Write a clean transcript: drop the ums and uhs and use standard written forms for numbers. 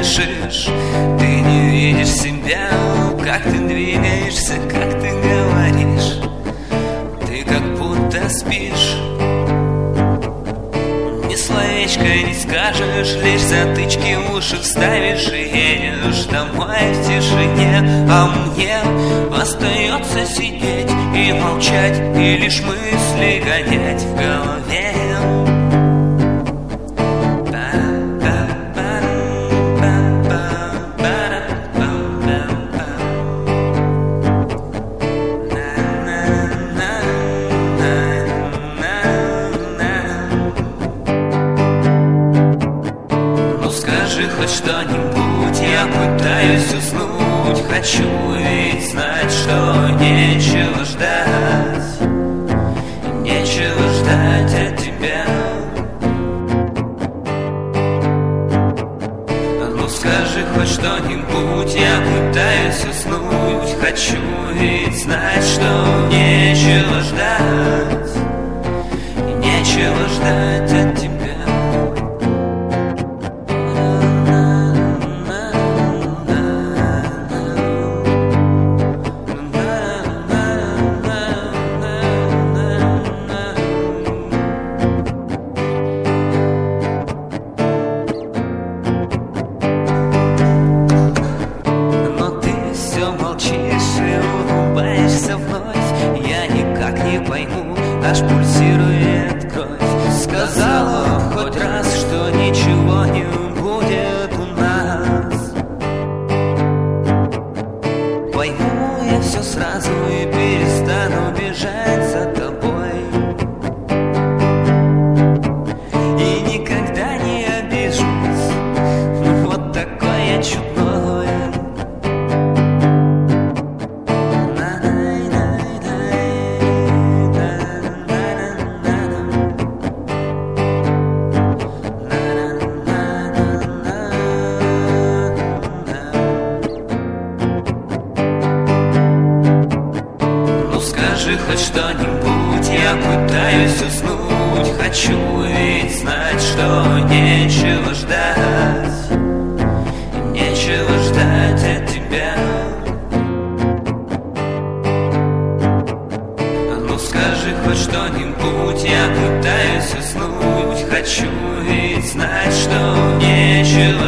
спешишь. Ты не видишь себя, как ты двигаешься, как ты говоришь. Ты как будто спишь, ни словечко не скажешь, лишь затычки в уши вставишь и едешь домой в тишине. А мне остается сидеть и молчать, и лишь мысли гонять в голове. Хоть что-нибудь, я пытаюсь уснуть. Хочу ведь знать, что нечего ждать, нечего ждать от тебя. Ну скажи хоть что-нибудь, я пытаюсь уснуть. Хочу ведь знать, что нечего ждать, нечего ждать от тебя. Аж пульсирует кровь. Сказала хоть раз, что ничего не будет у нас. Пойму я все сразу и перестану бежать за тобой. И никогда не обижусь, ну вот такой я чудной. Скажи хоть что-нибудь, я пытаюсь уснуть. Хочу ведь знать, что нечего ждать, нечего ждать от тебя. Ну скажи хоть что-нибудь, я пытаюсь уснуть. Хочу ведь знать, что нечего